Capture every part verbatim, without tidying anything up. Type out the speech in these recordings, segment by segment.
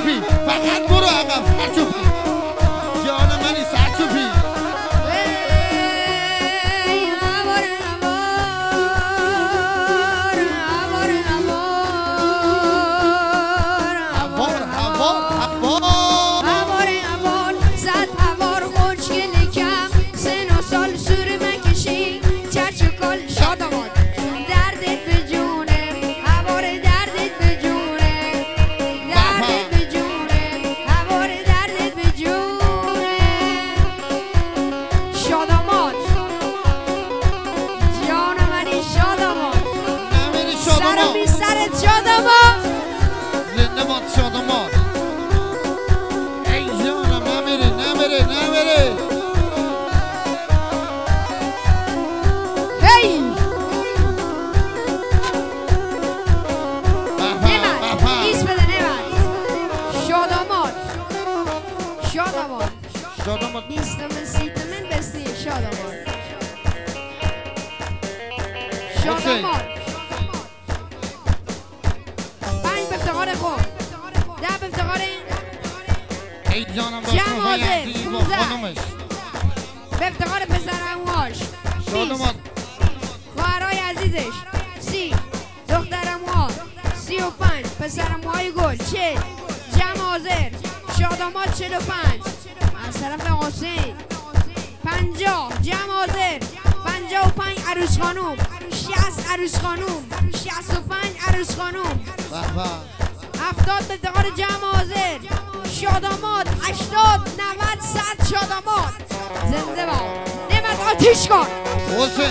سرچوبی فقط برو عقب سرچوبی جان منی سرچوبی به افتخار پسرمواش بیست خواهرای عزیزش سی دخترموها سی و پنج پسرموهای گل چه جمع حاضر شادامات چل و پنج از طرف حسین پنجاه جمع حاضر پنجاه و پنج عروس خانوم شصت عروس خانوم شصت و پنج عروس خانوم هفتاد به افتخار جمع حاضر شادامات هشتاد نود صد شادامات زنده با نعمت آتیش کن حسین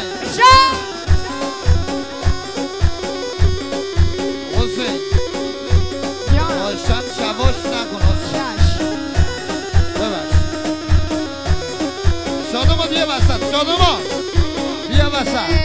حسین باشد شواش نکن حسین ببخش شادامات بیا وسط شادامات بیا وسط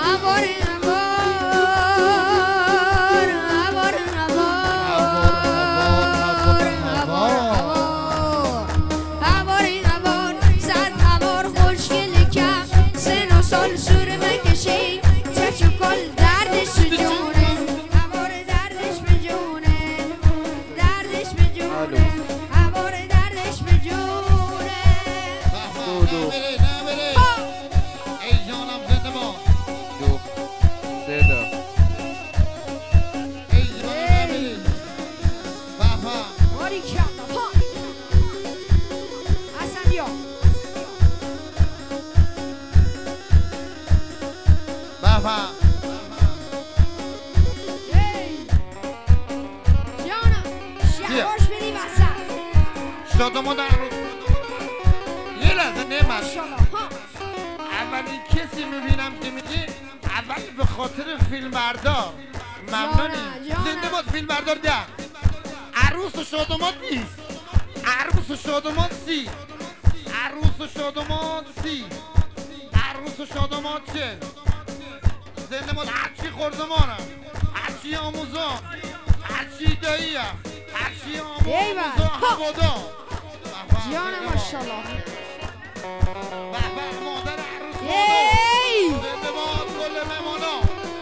شادامات در روز یه لحظه نعمت اولین کسی میبینم که میگه اول به خاطر فیلم بردار ممنونی زنده باد فیلم بردار ده عروس و شادامات نیست عروس و شادامات سی عروس و شادامات سی عروس و شادامات چه زنده باد هرچی خوردمانم هرچی آموزان هرچی داییم هرچی آموزان هوادا جان ماشاءالله به به مادر عروس مادر زنده باد کل مهمانا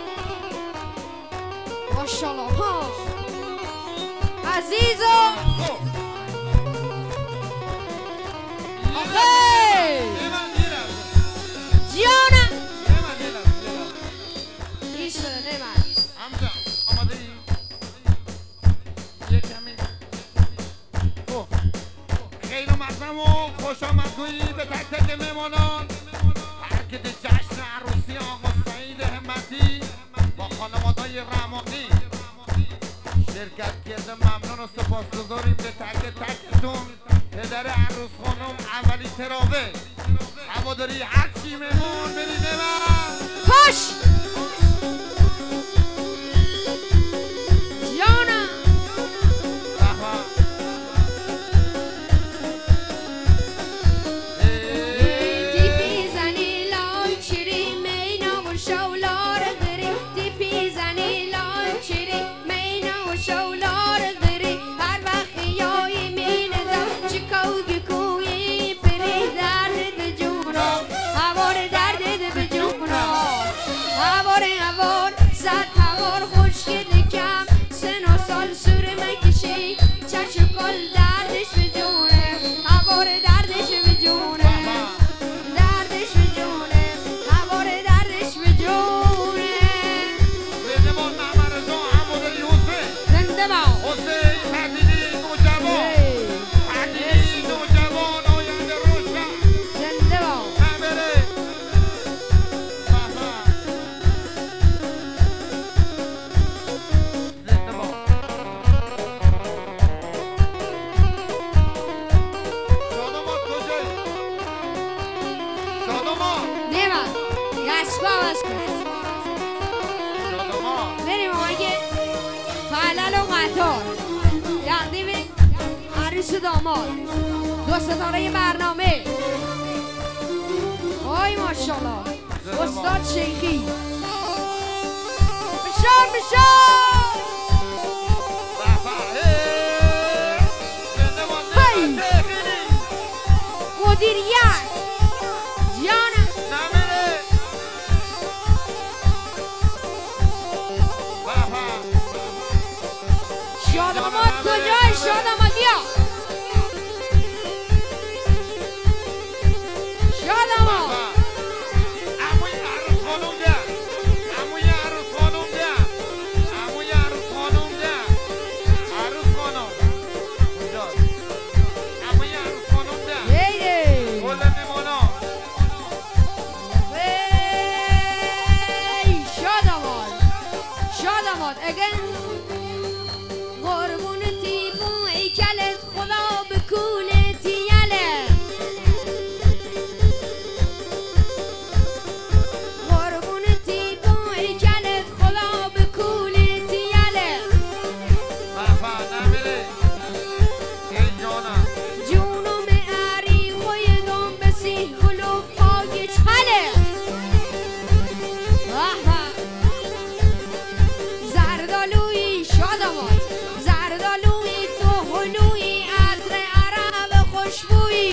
ماشاءالله عزیزم آخه جانم ایش بده نمید همجا آماده ای؟ یه کمی خیر و مقدم و خوش آمدگویی به تک تک مهمانان حرکت جشن عروسی آقا سعید همتی با خانواده‌های رحمانی شرکت کرده ممنون و سپاسگزاریم به تک تکتون پدر عروس خانم اولی تراوه هواداری هرچی مهمون برید من خوش جانم عطار تقدیم عروس داماد دو ستاره برنامه آی ماشاءالله استاد شیخی بشار بشار مدیریت جانم شاداماد کجای شاداماد بیا شاداماد عموی عروس خانوم بیا عموی عروس خانوم بیا عموی عروس خانوم بیا عروس خانوم کجاست عموی عروس خانوم بیا هی گل میمونا هی شاداماد شاداماد اگن قربون تیبون ای کلت خدا بکونه تیاله قربون تیبون ای کلت خدا بکونه تیاله بابا نمیره ای جانم جونم اری خوی دم بسی خلو پاگی چله زردالوی شادمان زردالوی تو هلوی عطر عرب خوشبویی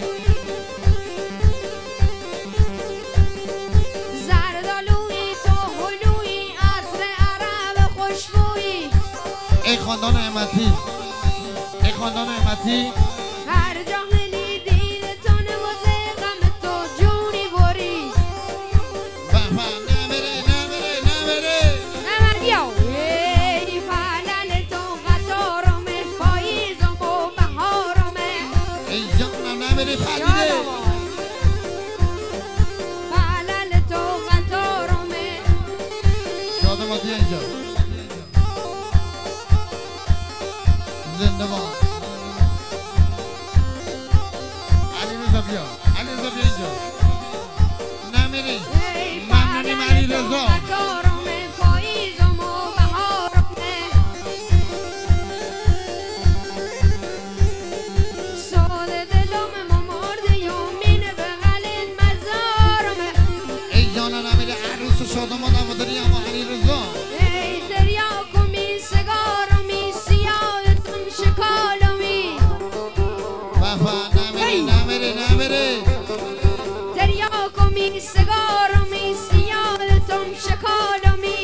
زردالوی تو هلوی عطر عرب خوشبویی ای خاندان احمدی ای خاندان احمدی هر جا هلی دید تو نوازه غم تو جونی بری بابا نمیره نمیره نمیره نمر بیاو ای فلل تو قطارمه پاییزم و بهارمه ای جانم نمیره پدیده فلل تو قطارمه شادمادی اینجا زنده باد علی رضا بیا علی رضا بیا اینجا نمیری ممنونیم علی رضا قطارمه پاییزم و بهارمه ساده دلم مرده یومین بغل مزارمه ای جانا نمیری عروس شادمان هواداری اما علی رضا ای تریاکو می سگارمی سیادتم شکالمی بابا نمیری نمیری نمیری تریاکو می سگارمی سیادتم شکالمی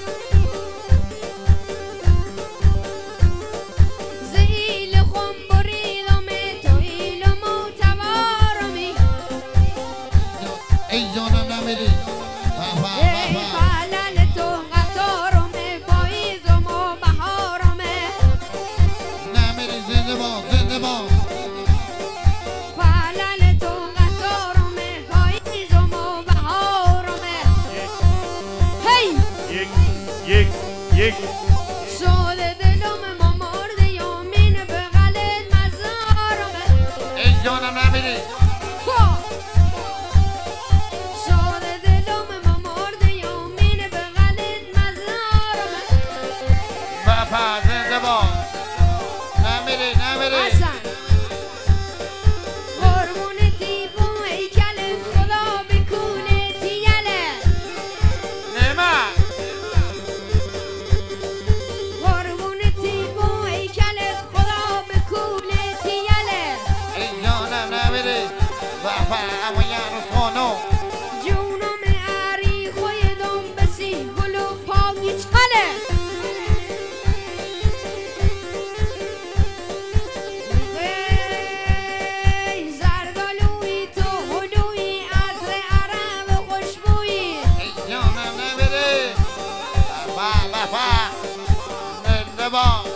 زیل خون بریدم تو ایل موتوارمی ای جانا نمیری بابا ای بابا فلل تو قطارمه پاییزم و بهارمه نمیری زنده باد زنده باد فلل تو قطارمه پاییزم و بهارمه هی یک یک یک ساده دلم ما مرده یومین بغلت مزارمه ای جانا نمیری ساده دلم ما مرده یومین بغلت مزارمه بابا زنده باد نمیری نمیری حسن قربون تیبون ای کلت خدا بکونه تیاله نعمت قربون تیبون ای کلت خدا بکونه تیاله ای جانم نمیری بابا اما عروس خانوم جونم اری خوی دم بسی گلو پاگی چله ای زردالوی تو هلوی عطر عرب خوشبویی ای جانم نمیری بابا بابا زنده باد